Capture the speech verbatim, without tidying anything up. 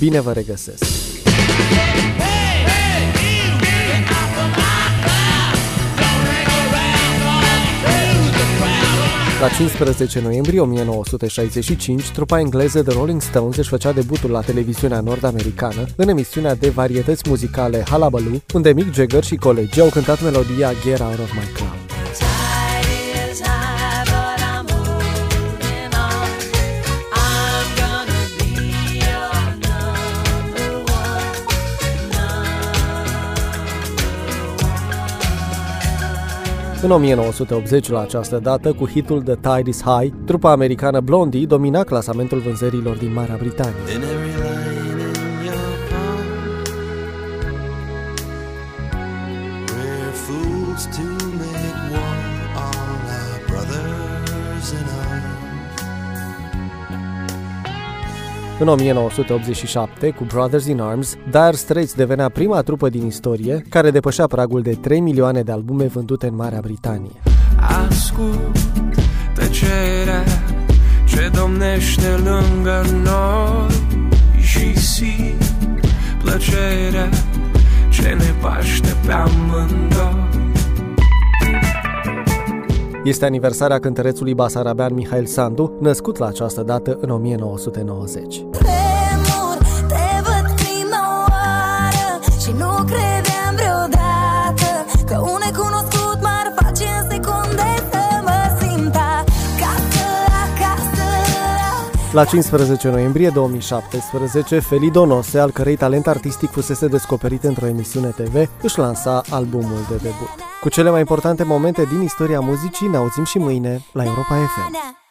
bine vă regăsesc! La cincisprezece noiembrie o mie nouă sute șaizeci și cinci, trupa engleză The Rolling Stones își făcea debutul la televiziunea nord-americană în emisiunea de varietăți muzicale Hullabaloo, unde Mick Jagger și colegii au cântat melodia Get Out of My Cloud. În o mie nouă sute optzeci, la această dată, cu hitul The Tide is High, trupa americană Blondie domina clasamentul vânzărilor din Marea Britanie. În o mie nouă sute optzeci și șapte, cu Brothers in Arms, Dire Straits devenea prima trupă din istorie care depășea pragul de trei milioane de albume vândute în Marea Britanie. Ascult tăcerea ce domnește lângă noi și simt plăcerea ce ne paște pe amândoi. Este aniversarea cântărețului basarabean Mihail Sandu, născut la această dată în o mie nouă sute nouăzeci. Tremur, te văd prima oară și nu credeam vreodată că un necunoscut m-ar face în secunde să mă simt acasă, acasă. La cincisprezece noiembrie două mii șaptesprezece, Feli Donose, al cărei talent artistic fusese descoperit într-o emisiune T V, își lansa albumul de debut. Cu cele mai importante momente din istoria muzicii ne auzim și mâine la Europa F M.